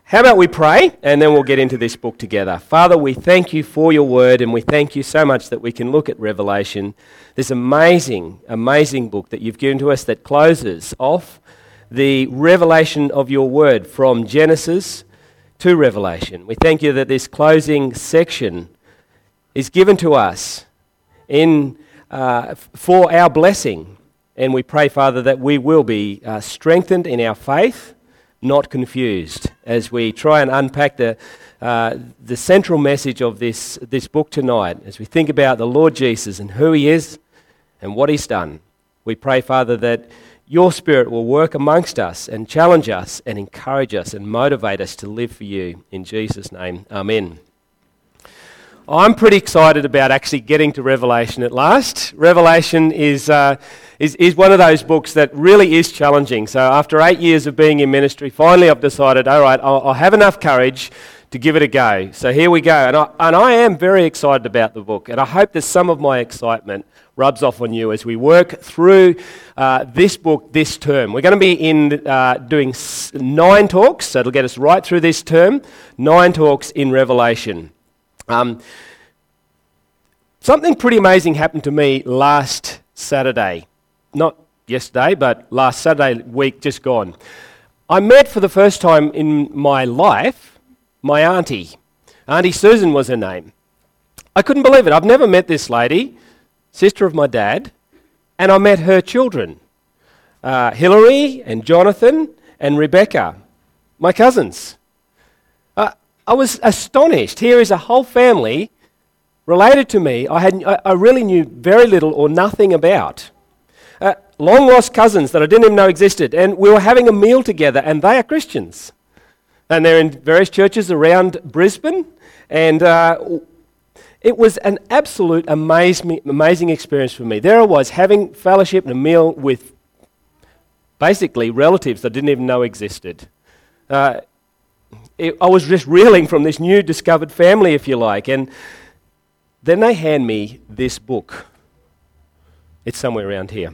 How about we pray and then we'll get into this book together. Father, we thank you for your word and we thank you so much that we can look at Revelation, this amazing, amazing book that you've given to us that closes off the revelation of your word from Genesis to Revelation. We thank you that this closing section is given to us for our blessing. And we pray, Father, that we will be strengthened in our faith, not confused, as we try and unpack the central message of this book tonight, as we think about the Lord Jesus and who he is and what he's done. We pray, Father, that your Spirit will work amongst us and challenge us and encourage us and motivate us to live for you. In Jesus' name, amen. I'm pretty excited about actually getting to Revelation at last. Revelation is one of those books that really is challenging. So after 8 years of being in ministry, finally I've decided, all right, I'll have enough courage to give it a go. So here we go. And I am very excited about the book. And I hope that some of my excitement rubs off on you as we work through this book this term. We're going to be doing 9 talks, so it'll get us right through this term, 9 talks in Revelation. Something pretty amazing happened to me last Saturday. Not yesterday, but last Saturday week just gone. I met for the first time in my life my auntie. Auntie Susan was her name. I couldn't believe it. I've never met this lady, sister of my dad, and I met her children, Hilary and Jonathan and Rebecca, my cousins. I was astonished. Here is a whole family related to me I really knew very little or nothing about. Long lost cousins that I didn't even know existed, and we were having a meal together, and they are Christians. And they're in various churches around Brisbane, and it was an absolute amazing experience for me. There I was having fellowship and a meal with basically relatives that I didn't even know existed. I was just reeling from this new discovered family, if you like, and then they hand me this book. It's somewhere around here.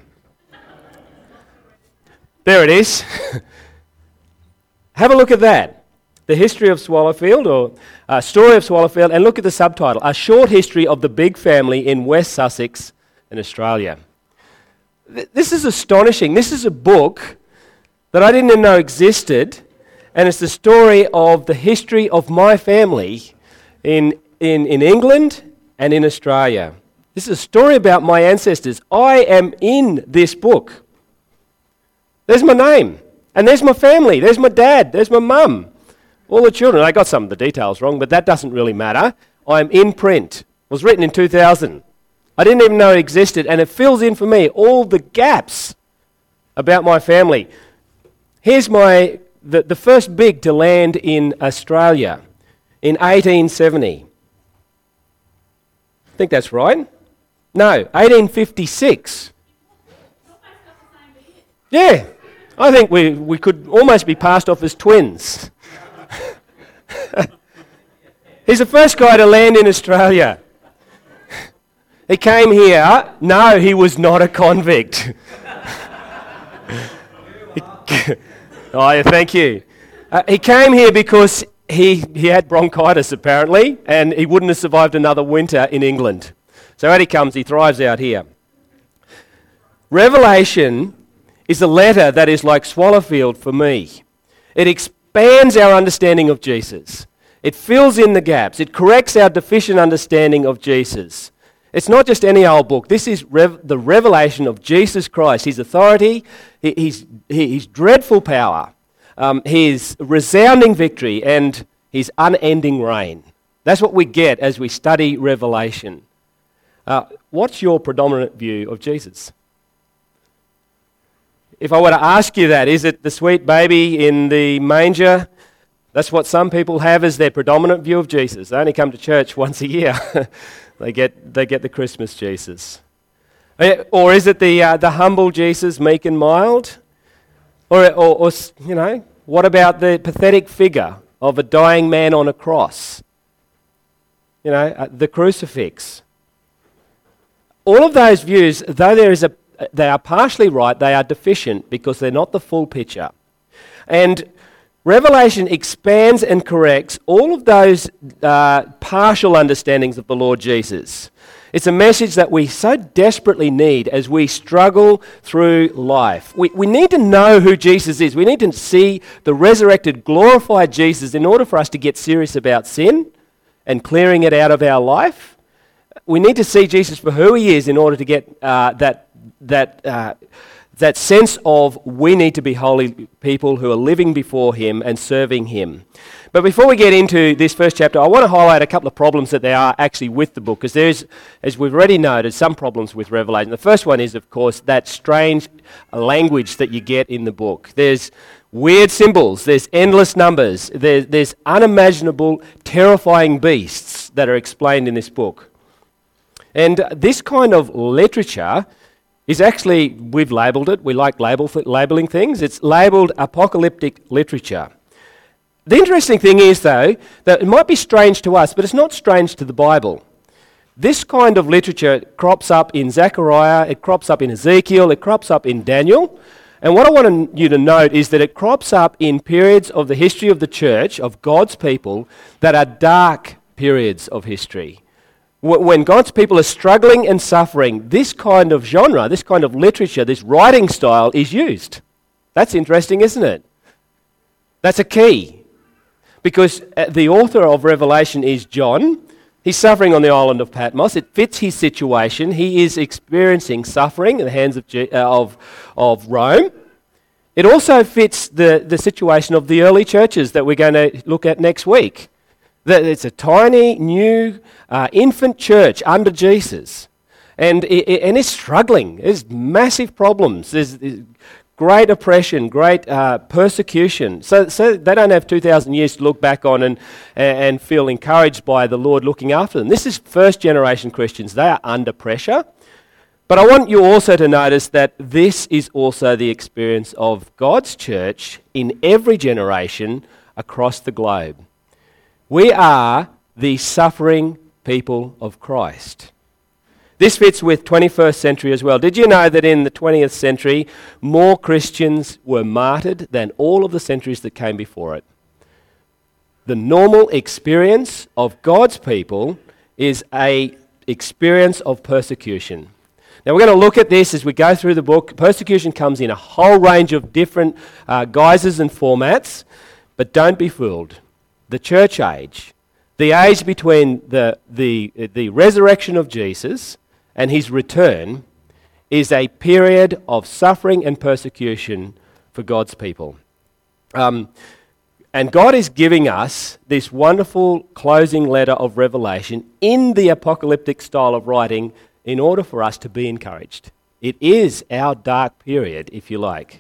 There it is. Have a look at that. The History of Swallowfield, or Story of Swallowfield, and look at the subtitle, A Short History of the Big Family in West Sussex in Australia. This is astonishing. This is a book that I didn't even know existed, and it's the story of the history of my family in England and in Australia. This is a story about my ancestors. I am in this book. There's my name, and there's my family. There's my dad. There's my mum. All the children. I got some of the details wrong, but that doesn't really matter. I'm in print. It was written in 2000. I didn't even know it existed, and it fills in for me all the gaps about my family. Here's the first big to land in Australia in 1870. I think that's right. No, 1856. Yeah, I think we could almost be passed off as twins. He's the first guy to land in Australia. He came here. No, he was not a convict. Oh, yeah, thank you. He came here because he had bronchitis, apparently, and he wouldn't have survived another winter in England. So out he comes, he thrives out here. Revelation is a letter that is like Swallowfield for me. It expands our understanding of Jesus. It fills in the gaps. It corrects our deficient understanding of Jesus. It's not just any old book. This is the revelation of Jesus Christ, his authority, his dreadful power, his resounding victory, and his unending reign. That's what we get as we study Revelation. What's your predominant view of Jesus? If I were to ask you that, is it the sweet baby in the manger? That's what some people have as their predominant view of Jesus. They only come to church once a year. They get the Christmas Jesus. Or is it the humble Jesus, meek and mild? Or you know, what about the pathetic figure of a dying man on a cross? You know, the crucifix. All of those views, though they are partially right, they are deficient because they're not the full picture. And Revelation expands and corrects all of those partial understandings of the Lord Jesus. It's a message that we so desperately need as we struggle through life. We need to know who Jesus is. We need to see the resurrected, glorified Jesus in order for us to get serious about sin and clearing it out of our life. We need to see Jesus for who he is in order to get that sense of we need to be holy people who are living before him and serving him. But before we get into this first chapter, I want to highlight a couple of problems that there are actually with the book, because there's, as we've already noted, some problems with Revelation. The first one is, of course, that strange language that you get in the book. There's weird symbols, there's endless numbers, there's unimaginable, terrifying beasts that are explained in this book. And this kind of literature is actually, we've labelled it, we like labelling things, it's labelled apocalyptic literature. The interesting thing is, though, that it might be strange to us, but it's not strange to the Bible. This kind of literature crops up in Zechariah, it crops up in Ezekiel, it crops up in Daniel. And what I want you to note is that it crops up in periods of the history of the church, of God's people, that are dark periods of history. When God's people are struggling and suffering, this kind of genre, this kind of literature, this writing style is used. That's interesting, isn't it? That's a key. Because the author of Revelation is John. He's suffering on the island of Patmos. It fits his situation. He is experiencing suffering at the hands of Rome. It also fits the situation of the early churches that we're going to look at next week. It's a tiny, new, infant church under Jesus. And it's struggling. There's massive problems. There's great oppression, great persecution. So they don't have 2,000 years to look back on and feel encouraged by the Lord looking after them. This is first generation Christians. They are under pressure. But I want you also to notice that this is also the experience of God's church in every generation across the globe. We are the suffering people of Christ. This fits with 21st century as well. Did you know that in the 20th century, more Christians were martyred than all of the centuries that came before it? The normal experience of God's people is an experience of persecution. Now we're going to look at this as we go through the book. Persecution comes in a whole range of different guises and formats, but don't be fooled. The church age, the age between the resurrection of Jesus and his return, is a period of suffering and persecution for God's people. And God is giving us this wonderful closing letter of Revelation in the apocalyptic style of writing in order for us to be encouraged. It is our dark period, if you like.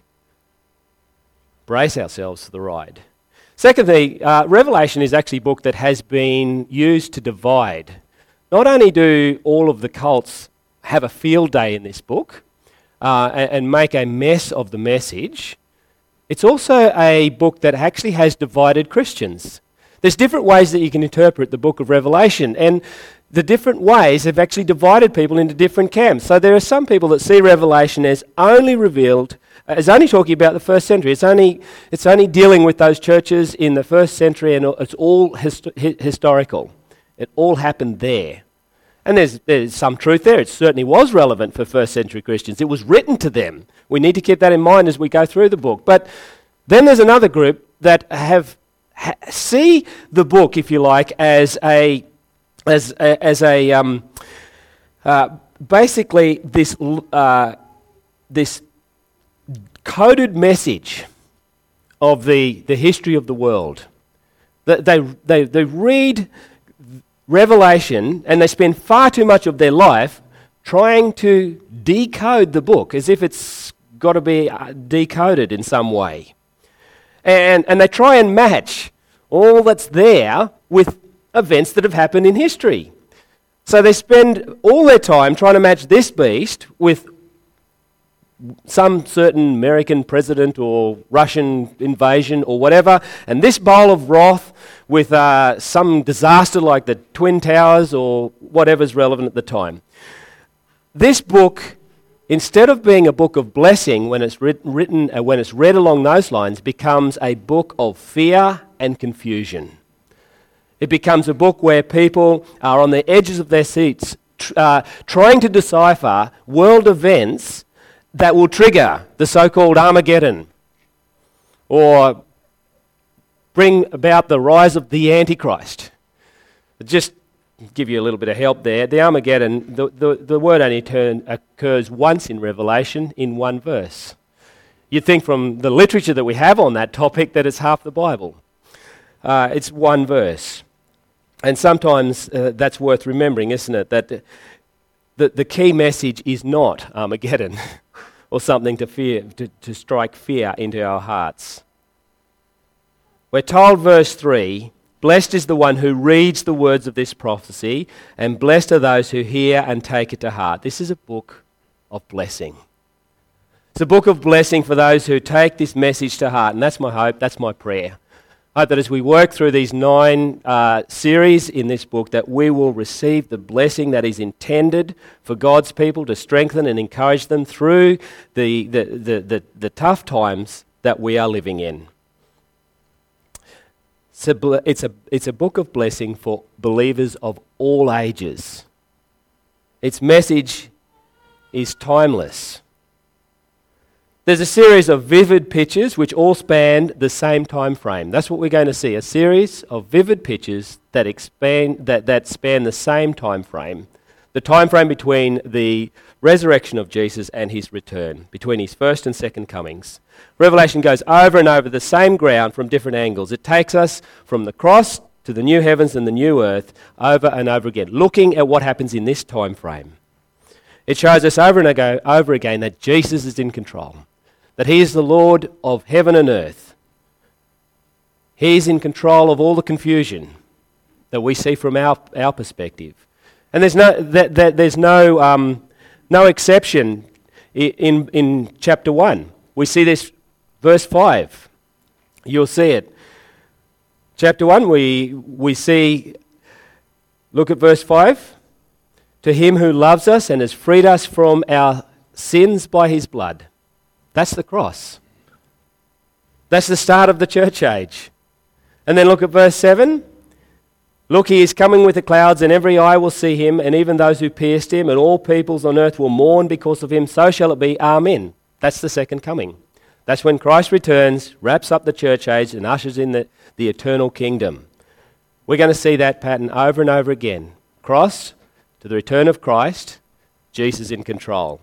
Brace ourselves for the ride. Secondly, Revelation is actually a book that has been used to divide. Not only do all of the cults have a field day in this book and make a mess of the message, it's also a book that actually has divided Christians. There's different ways that you can interpret the book of Revelation, and the different ways have actually divided people into different camps. So there are some people that see Revelation as only revealed, as only talking about the first century. It's only dealing with those churches in the first century, and it's all historical. It all happened there. And there's some truth there. It certainly was relevant for first century Christians. It was written to them. We need to keep that in mind as we go through the book. But then there's another group that see the book, if you like, as basically this coded message of the history of the world. They read Revelation and they spend far too much of their life trying to decode the book as if it's got to be decoded in some way. And they try and match all that's there with events that have happened in history. So they spend all their time trying to match this beast with some certain American president or Russian invasion or whatever, and this bowl of wrath with some disaster like the Twin Towers or whatever's relevant at the time. This book instead of being a book of blessing when it's when it's read along those lines, becomes a book of fear and confusion. It becomes a book where people are on the edges of their seats, trying to decipher world events that will trigger the so-called Armageddon, or bring about the rise of the Antichrist. Just give you a little bit of help there. The Armageddon, the word only occurs once in Revelation in one verse. You'd think from the literature that we have on that topic that it's half the Bible. It's one verse. And sometimes that's worth remembering, isn't it? That the key message is not Armageddon or something to strike fear into our hearts. We're told, verse 3, "Blessed is the one who reads the words of this prophecy, and blessed are those who hear and take it to heart." This is a book of blessing. It's a book of blessing for those who take this message to heart, and that's my hope, that's my prayer. I hope that as we work through these 9 series in this book, that we will receive the blessing that is intended for God's people to strengthen and encourage them through the tough times that we are living in. It's a book of blessing for believers of all ages. Its message is timeless. There's a series of vivid pictures which all span the same time frame. That's what we're going to see, a series of vivid pictures that span the same time frame. The time frame between the resurrection of Jesus and his return, between his first and second comings. Revelation goes over and over the same ground from different angles. It takes us from the cross to the new heavens and the new earth over and over again, looking at what happens in this time frame. It shows us over and over again that Jesus is in control, that he is the Lord of heaven and earth. He is in control of all the confusion that we see from our perspective. And there's no exception in chapter 1. We see this, verse 5. You'll see it. Chapter 1, we see, look at verse 5. "To him who loves us and has freed us from our sins by his blood." That's the cross. That's the start of the church age. And then look at verse 7. "Look, he is coming with the clouds, and every eye will see him, and even those who pierced him, and all peoples on earth will mourn because of him. So shall it be. Amen." That's the second coming. That's when Christ returns, wraps up the church age, and ushers in the eternal kingdom. We're going to see that pattern over and over again. Cross to the return of Christ, Jesus in control.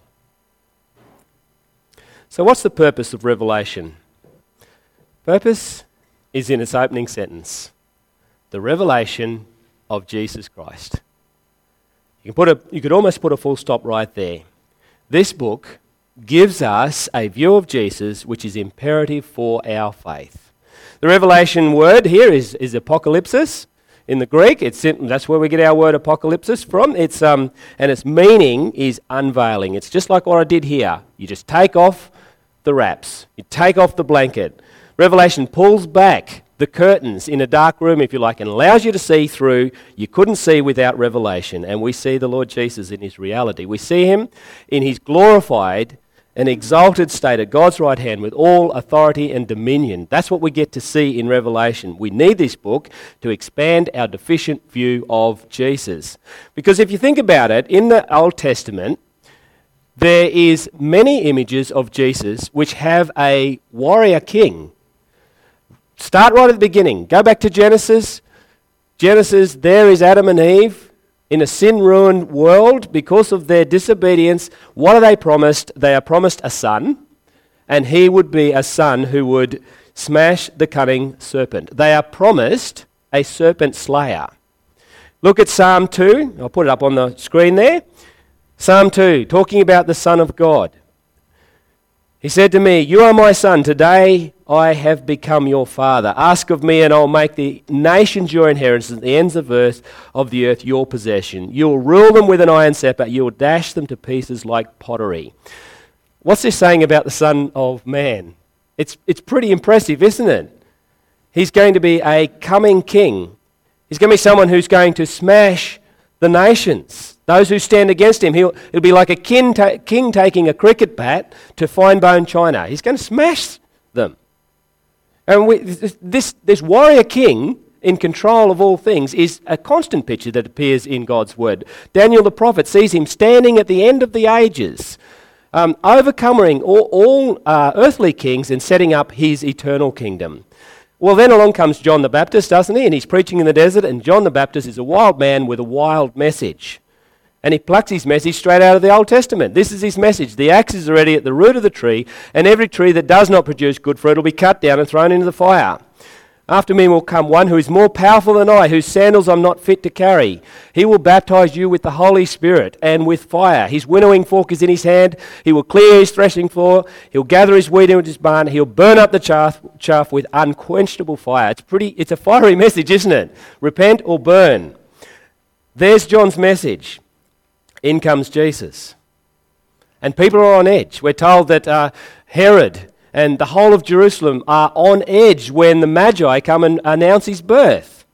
So what's the purpose of Revelation? Purpose is in its opening sentence. The revelation of Jesus Christ. You could almost put a full stop right there. This book gives us a view of Jesus which is imperative for our faith. The revelation word here is apocalypsis. In the Greek, that's where we get our word apocalypsis from. And its meaning is unveiling. It's just like what I did here. You just take off the wraps. You take off the blanket. Revelation pulls back the curtains in a dark room, if you like, and allows you to see through. You couldn't see without revelation. And we see the Lord Jesus in his reality. We see him in his glorified and exalted state at God's right hand with all authority and dominion. That's what we get to see in Revelation. We need this book to expand our deficient view of Jesus. Because if you think about it, in the Old Testament, there is many images of Jesus which have a warrior king. Start right at the beginning. Go back to Genesis. Genesis, there is Adam and Eve in a sin-ruined world because of their disobedience. What are they promised? They are promised a son, and he would be a son who would smash the cunning serpent. They are promised a serpent slayer. Look at Psalm 2. I'll put it up on the screen there. Psalm 2, talking about the Son of God. He said to me, "You are my son. Today I have become your father. Ask of me, and I'll make the nations your inheritance, and the ends of the earth your possession. You will rule them with an iron scepter. You will dash them to pieces like pottery." What's this saying about the Son of Man? It's pretty impressive, isn't it? He's going to be a coming king. He's going to be someone who's going to smash the nations. Those who stand against him, it'll be like a king taking a cricket bat to fine bone china. He's going to smash them. And this warrior king in control of all things is a constant picture that appears in God's word. Daniel the prophet sees him standing at the end of the ages, overcoming all earthly kings and setting up his eternal kingdom. Well, then along comes John the Baptist, doesn't he? And he's preaching in the desert, and John the Baptist is a wild man with a wild message. And he plucks his message straight out of the Old Testament. This is his message. The axe is already at the root of the tree, and every tree that does not produce good fruit will be cut down and thrown into the fire. After me will come one who is more powerful than I, whose sandals I'm not fit to carry. He will baptize you with the Holy Spirit and with fire. His winnowing fork is in his hand. He will clear his threshing floor. He'll gather his wheat into his barn. He'll burn up the chaff with unquenchable fire. It's a fiery message, isn't it? Repent or burn. There's John's message. In comes Jesus. And people are on edge. We're told that Herod and the whole of Jerusalem are on edge when the Magi come and announce his birth.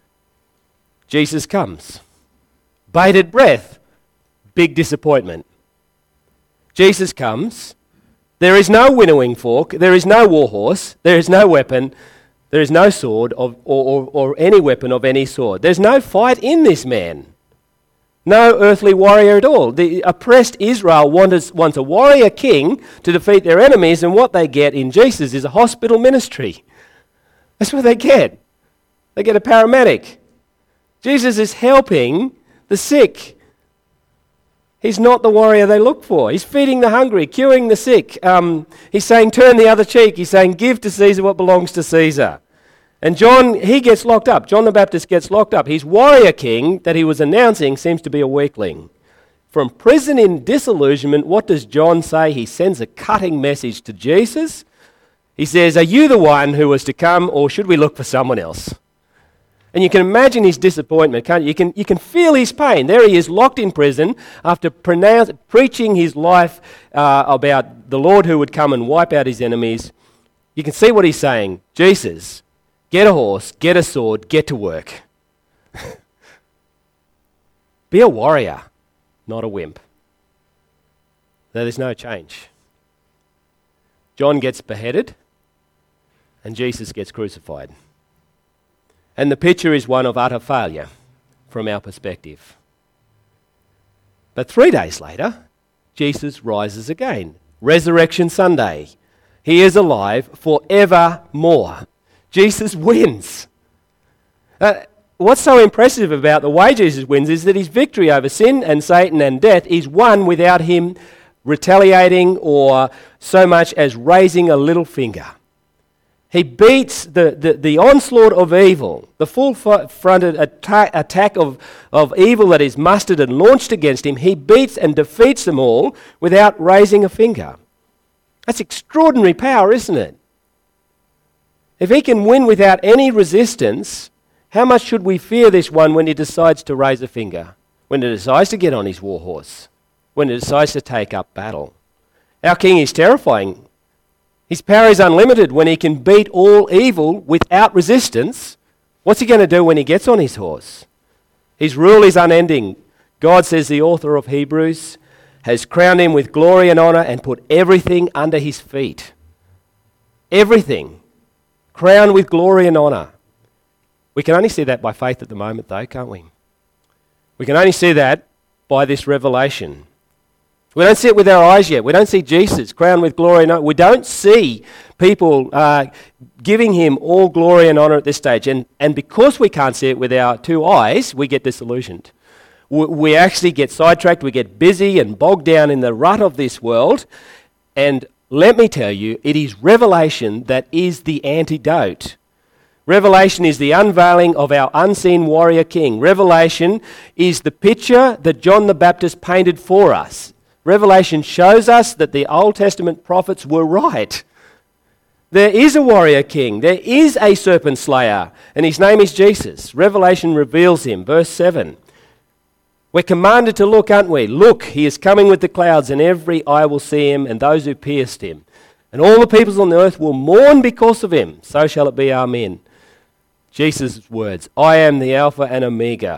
Jesus comes. Bated breath. Big disappointment. Jesus comes. There is no winnowing fork. There is no war horse. There is no weapon. There is no sword or any weapon of any sort. There's no fight in this man. No earthly warrior at all. The oppressed Israel wants a warrior king to defeat their enemies, and what they get in Jesus is a hospital ministry. That's what they get. They get a paramedic. Jesus is helping the sick. He's not the warrior they look for. He's feeding the hungry, curing the sick. He's saying, turn the other cheek. He's saying, give to Caesar what belongs to Caesar. And John, he gets locked up. John the Baptist gets locked up. His warrior king that he was announcing seems to be a weakling. From prison in disillusionment, what does John say? He sends a cutting message to Jesus. He says, are you the one who was to come, or should we look for someone else? And you can imagine his disappointment, can't you? You can feel his pain. There he is, locked in prison after preaching his life about the Lord who would come and wipe out his enemies. You can see what he's saying. Jesus, get a horse, get a sword, get to work. Be a warrior, not a wimp. There's no change. John gets beheaded, and Jesus gets crucified. And the picture is one of utter failure from our perspective. But 3 days later, Jesus rises again. Resurrection Sunday. He is alive forevermore. Jesus wins. What's so impressive about the way Jesus wins is that his victory over sin and Satan and death is won without him retaliating or so much as raising a little finger. He beats the onslaught of evil, the full-fronted attack of evil that is mustered and launched against him. He beats and defeats them all without raising a finger. That's extraordinary power, isn't it? If he can win without any resistance, how much should we fear this one when he decides to raise a finger? When he decides to get on his war horse? When he decides to take up battle? Our king is terrifying. His power is unlimited when he can beat all evil without resistance. What's he going to do when he gets on his horse? His rule is unending. God, says the author of Hebrews, has crowned him with glory and honor and put everything under his feet. Everything. Crowned with glory and honor. We can only see that by faith at the moment, though, can't we? We can only see that by this revelation. We don't see it with our eyes yet. We don't see Jesus crowned with glory and honor. We don't see people giving him all glory and honor at this stage. And because we can't see it with our two eyes, we get disillusioned. We actually get sidetracked. We get busy and bogged down in the rut of this world. And let me tell you, it is revelation that is the antidote. Revelation is the unveiling of our unseen warrior king. Revelation is the picture that John the Baptist painted for us. Revelation shows us that the Old Testament prophets were right. There is a warrior king. There is a serpent slayer, and his name is Jesus. Revelation reveals him. Verse 7. We're commanded to look, aren't we? Look, he is coming with the clouds, and every eye will see him, and those who pierced him. And all the peoples on the earth will mourn because of him. So shall it be. Amen. Jesus' words, I am the Alpha and Omega,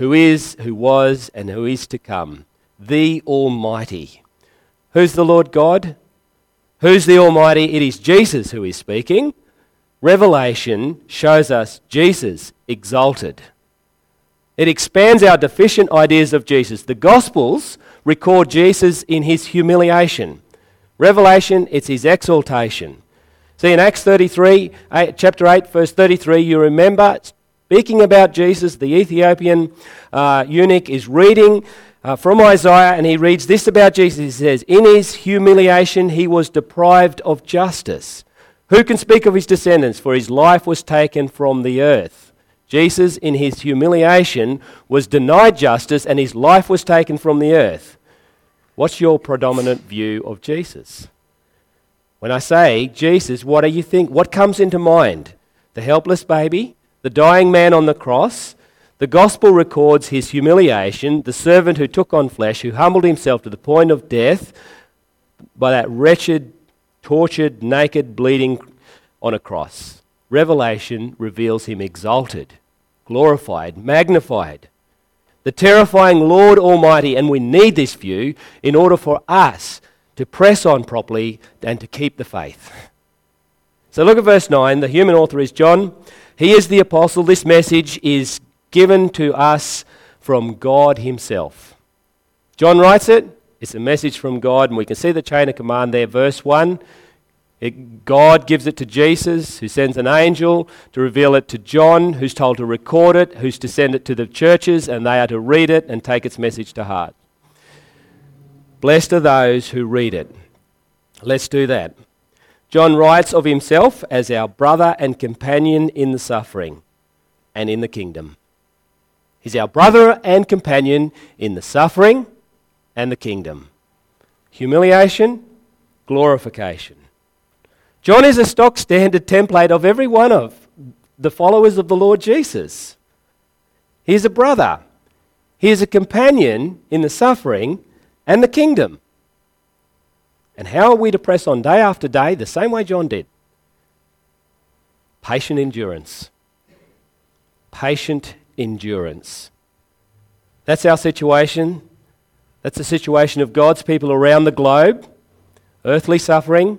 who is, who was, and who is to come, the Almighty. Who's the Lord God? Who's the Almighty? It is Jesus who is speaking. Revelation shows us Jesus exalted. It expands our deficient ideas of Jesus. The Gospels record Jesus in his humiliation. Revelation, it's his exaltation. See, in Acts 33, chapter 8, verse 33, you remember, speaking about Jesus, the Ethiopian eunuch is reading from Isaiah, and he reads this about Jesus. He says, in his humiliation he was deprived of justice. Who can speak of his descendants? For his life was taken from the earth. Jesus, in his humiliation, was denied justice, and his life was taken from the earth. What's your predominant view of Jesus? When I say Jesus, what do you think? What comes into mind? The helpless baby? The dying man on the cross? The gospel records his humiliation, the servant who took on flesh, who humbled himself to the point of death by that wretched, tortured, naked, bleeding on a cross. Revelation reveals him exalted, glorified, magnified. The terrifying Lord Almighty, and we need this view in order for us to press on properly and to keep the faith. So look at verse 9. The human author is John. He is the apostle. This message is given to us from God himself. John writes it. It's a message from God, and we can see the chain of command there. Verse 1, God gives it to Jesus, who sends an angel to reveal it to John, who's told to record it, who's to send it to the churches, and they are to read it and take its message to heart. Blessed are those who read it. Let's do that. John writes of himself as our brother and companion in the suffering and in the kingdom. He's our brother and companion in the suffering and the kingdom. Humiliation, glorification. John is a stock standard template of every one of the followers of the Lord Jesus. He's a brother. He is a companion in the suffering and the kingdom. And how are we to press on day after day the same way John did? Patient endurance. Patient endurance. That's our situation. That's the situation of God's people around the globe. Earthly suffering,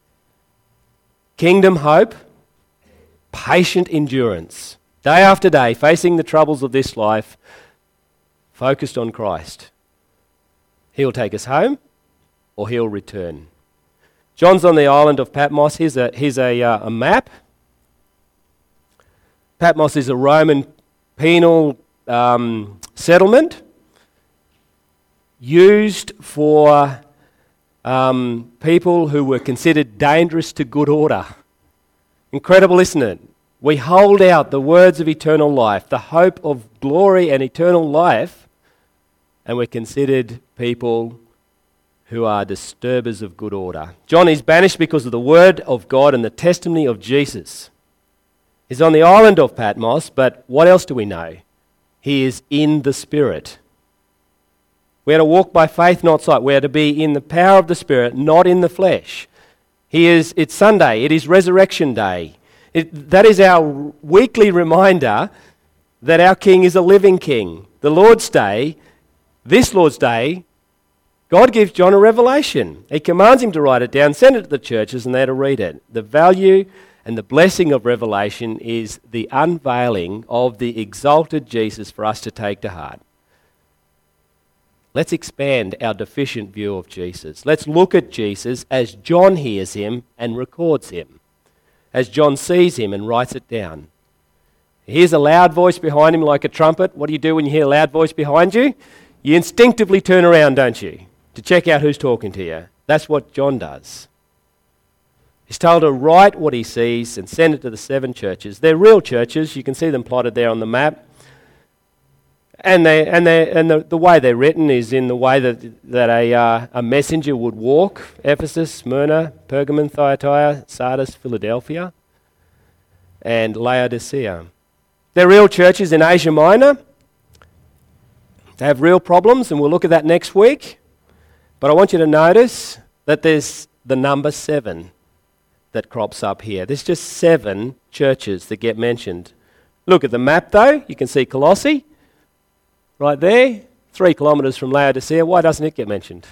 kingdom hope, patient endurance. Day after day, facing the troubles of this life, focused on Christ. He'll take us home, or he'll return. John's on the island of Patmos. Here's a map. Patmos is a Roman penal settlement used for people who were considered dangerous to good order. Incredible, isn't it? We hold out the words of eternal life, the hope of glory and eternal life, and we're considered people who are disturbers of good order. John is banished because of the word of God and the testimony of Jesus. He's on the island of Patmos, but what else do we know? He is in the Spirit. We are to walk by faith, not sight. We are to be in the power of the Spirit, not in the flesh. It's Sunday. It is Resurrection Day. That is our weekly reminder that our King is a living King. The Lord's Day, this Lord's Day, God gives John a revelation. He commands him to write it down, send it to the churches, and they're to read it. The value and the blessing of revelation is the unveiling of the exalted Jesus for us to take to heart. Let's expand our deficient view of Jesus. Let's look at Jesus as John hears him and records him, as John sees him and writes it down. He hears a loud voice behind him like a trumpet. What do you do when you hear a loud voice behind you? You instinctively turn around, don't you, to check out who's talking to you. That's what John does. He's told to write what he sees and send it to the 7 churches. They're real churches. You can see them plotted there on the map. And the way they're written is in the way that a messenger would walk. Ephesus, Smyrna, Pergamon, Thyatira, Sardis, Philadelphia, and Laodicea. They're real churches in Asia Minor. They have real problems, and we'll look at that next week. But I want you to notice that there's the number 7 that crops up here. There's just 7 churches that get mentioned. Look at the map, though. You can see Colossae. right there, 3 kilometres from Laodicea. Why doesn't it get mentioned?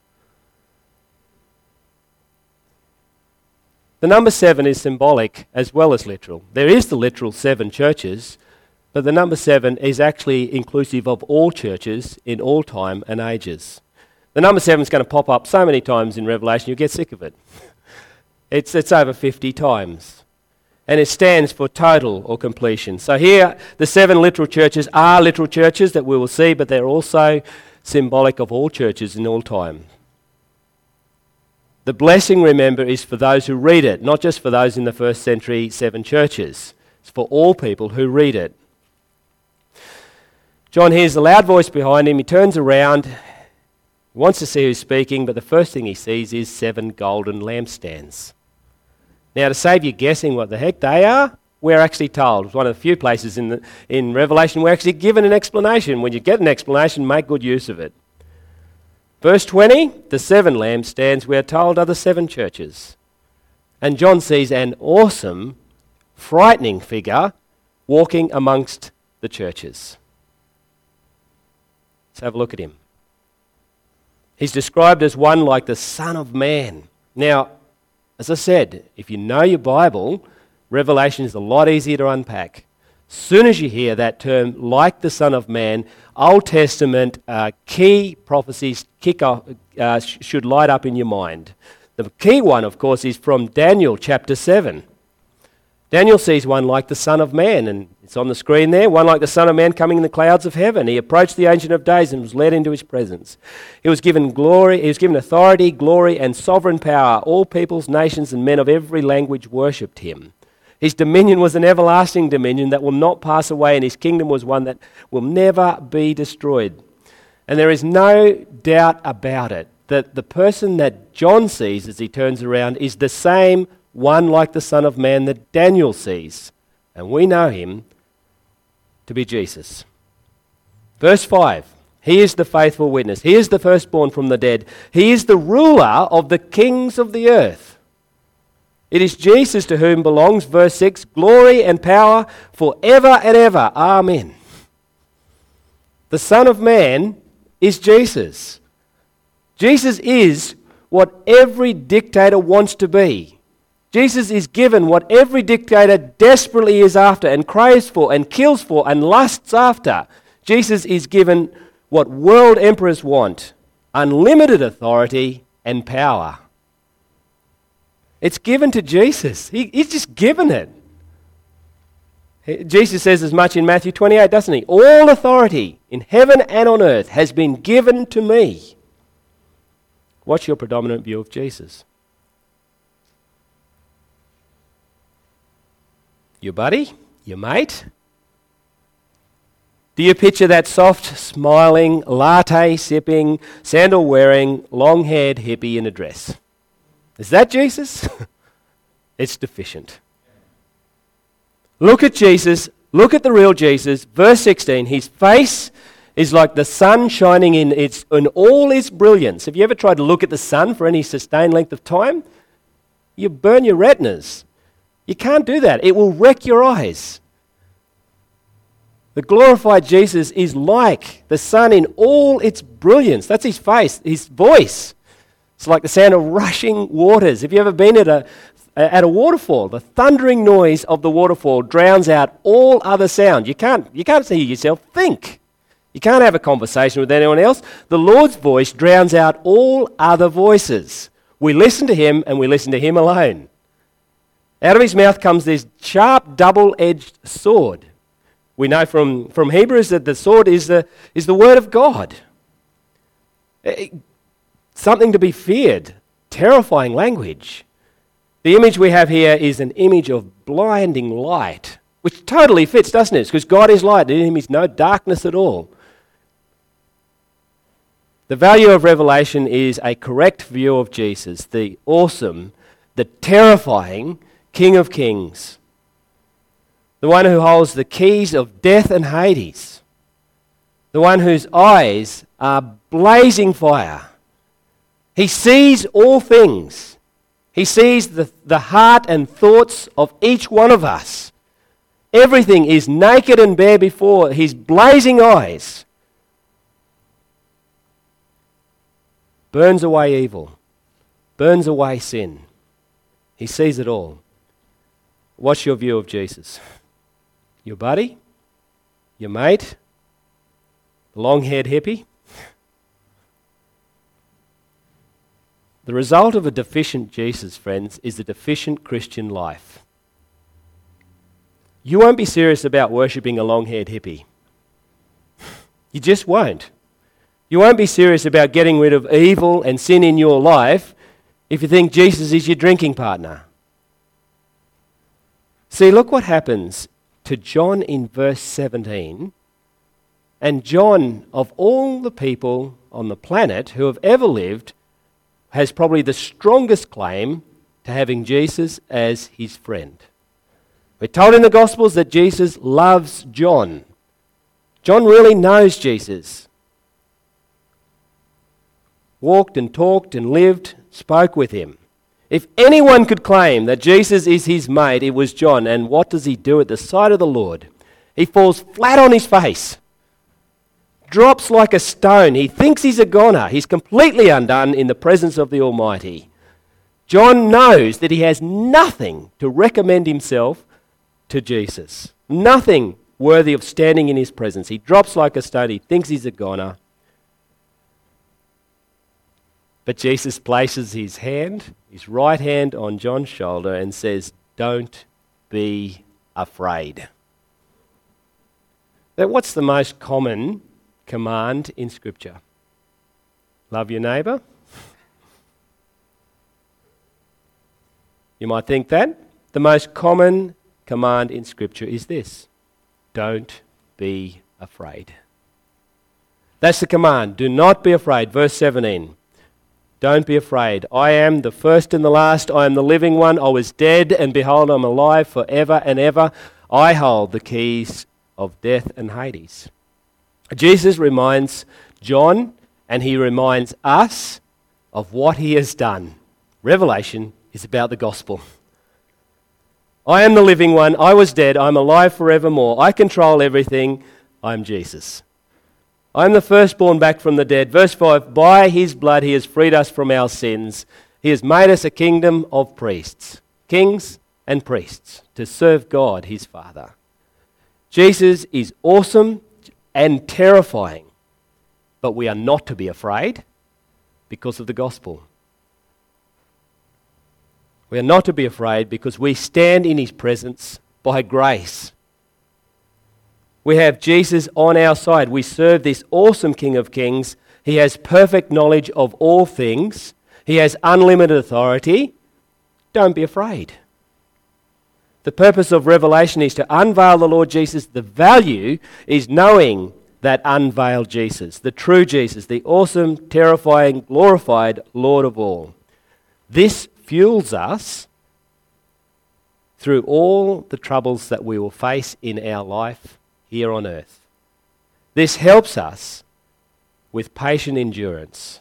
The number 7 is symbolic as well as literal. There is the literal 7 churches, but the number 7 is actually inclusive of all churches in all time and ages. The number 7 is going to pop up so many times in Revelation, you'll get sick of it. It's over 50 times. And it stands for total or completion. So here, the 7 literal churches are literal churches that we will see, but they're also symbolic of all churches in all time. The blessing, remember, is for those who read it, not just for those in the first century 7 churches. It's for all people who read it. John hears a loud voice behind him. He turns around. He wants to see who's speaking, but the first thing he sees is 7 golden lampstands. Now, to save you guessing what the heck they are, we're actually told. It's one of the few places in Revelation we're actually given an explanation. When you get an explanation, make good use of it. Verse 20, the 7 lampstands, we're told, are the 7 churches. And John sees an awesome, frightening figure walking amongst the churches. Let's have a look at him. He's described as one like the Son of Man. Now, as I said, if you know your Bible, Revelation is a lot easier to unpack. As soon as you hear that term, like the Son of Man, Old Testament key prophecies should light up in your mind. The key one, of course, is from Daniel chapter 7. Daniel sees one like the Son of Man, and it's on the screen there, one like the Son of Man coming in the clouds of heaven. He approached the Ancient of Days and was led into his presence. He was given glory, he was given authority, glory, and sovereign power. All peoples, nations, and men of every language worshipped him. His dominion was an everlasting dominion that will not pass away, and his kingdom was one that will never be destroyed. And there is no doubt about it that the person that John sees as he turns around is the same one like the Son of Man that Daniel sees. And we know him to be Jesus. Verse 5, he is the faithful witness. He is the firstborn from the dead. He is the ruler of the kings of the earth. It is Jesus to whom belongs, verse 6, glory and power forever and ever. Amen. The Son of Man is Jesus. Jesus is what every dictator wants to be. Jesus is given what every dictator desperately is after and craves for and kills for and lusts after. Jesus is given what world emperors want, unlimited authority and power. It's given to Jesus. He's just given it. Jesus says as much in Matthew 28, doesn't he? All authority in heaven and on earth has been given to me. What's your predominant view of Jesus? Your buddy? Your mate? Do you picture that soft, smiling, latte-sipping, sandal-wearing, long-haired hippie in a dress? Is that Jesus? It's deficient. Look at Jesus. Look at the real Jesus. Verse 16, his face is like the sun shining in all its brilliance. Have you ever tried to look at the sun for any sustained length of time? You burn your retinas. You can't do that. It will wreck your eyes. The glorified Jesus is like the sun in all its brilliance. That's his face, his voice. It's like the sound of rushing waters. Have you ever been at a waterfall? The thundering noise of the waterfall drowns out all other sound. You can't see yourself think. You can't have a conversation with anyone else. The Lord's voice drowns out all other voices. We listen to him and we listen to him alone. Out of his mouth comes this sharp, double-edged sword. We know from Hebrews that the sword is the word of God. Something to be feared, terrifying language. The image we have here is an image of blinding light, which totally fits, doesn't it? Because God is light, and in him is no darkness at all. The value of Revelation is a correct view of Jesus, the awesome, the terrifying King of Kings, the one who holds the keys of death and Hades, the one whose eyes are blazing fire. He sees all things. He sees the heart and thoughts of each one of us. Everything is naked and bare before his blazing eyes. burns away evil, burns away sin. He sees it all. What's your view of Jesus? Your buddy? Your mate? The long-haired hippie? The result of a deficient Jesus, friends, is a deficient Christian life. You won't be serious about worshipping a long-haired hippie. You just won't. You won't be serious about getting rid of evil and sin in your life if you think Jesus is your drinking partner. See, look what happens to John in verse 17. And John, of all the people on the planet who have ever lived, has probably the strongest claim to having Jesus as his friend. We're told in the Gospels that Jesus loves John. John really knows Jesus. Walked and talked and lived, spoke with him. If anyone could claim that Jesus is his mate, it was John. And what does he do at the sight of the Lord? He falls flat on his face. Drops like a stone. He thinks he's a goner. He's completely undone in the presence of the Almighty. John knows that he has nothing to recommend himself to Jesus. Nothing worthy of standing in his presence. He drops like a stone. He thinks he's a goner. But Jesus places his hand, his right hand on John's shoulder and says, "Don't be afraid." Now, what's the most common command in Scripture? Love your neighbour? You might think that. The most common command in Scripture is this: don't be afraid. That's the command. Do not be afraid. Verse 17. Don't be afraid. I am the first and the last. I am the living one. I was dead, and behold, I'm alive forever and ever. I hold the keys of death and Hades. Jesus reminds John, and he reminds us of what he has done. Revelation is about the gospel. I am the living one. I was dead. I'm alive forevermore. I control everything. I'm Jesus. I am the firstborn back from the dead. Verse 5, by his blood he has freed us from our sins. He has made us a kingdom of priests, kings and priests, to serve God, his Father. Jesus is awesome and terrifying, but we are not to be afraid because of the gospel. We are not to be afraid because we stand in his presence by grace. We have Jesus on our side. We serve this awesome King of Kings. He has perfect knowledge of all things. He has unlimited authority. Don't be afraid. The purpose of Revelation is to unveil the Lord Jesus. The value is knowing that unveiled Jesus, the true Jesus, the awesome, terrifying, glorified Lord of all. This fuels us through all the troubles that we will face in our life here on earth. This helps us with patient endurance.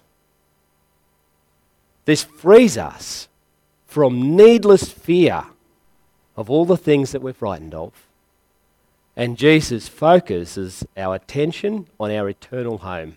This frees us from needless fear of all the things that we're frightened of. And Jesus focuses our attention on our eternal home.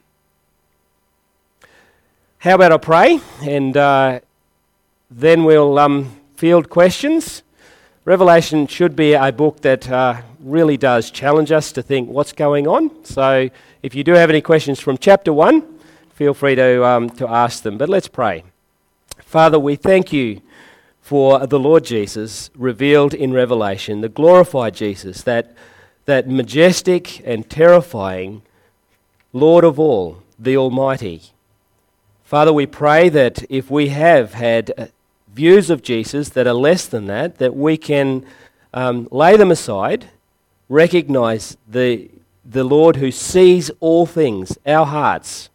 How about I pray? And then we'll field questions. Revelation should be a book that really does challenge us to think what's going on. So if you do have any questions from chapter 1, feel free to ask them. But let's pray. Father, we thank you for the Lord Jesus revealed in Revelation, the glorified Jesus, that majestic and terrifying Lord of all, the Almighty. Father, we pray that if we have had views of Jesus that are less than that we can lay them aside, recognize the Lord who sees all things, our hearts.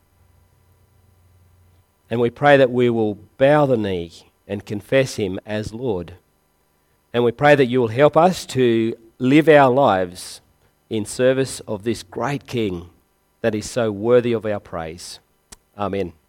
And we pray that we will bow the knee and confess him as Lord. And we pray that you will help us to live our lives in service of this great King that is so worthy of our praise. Amen.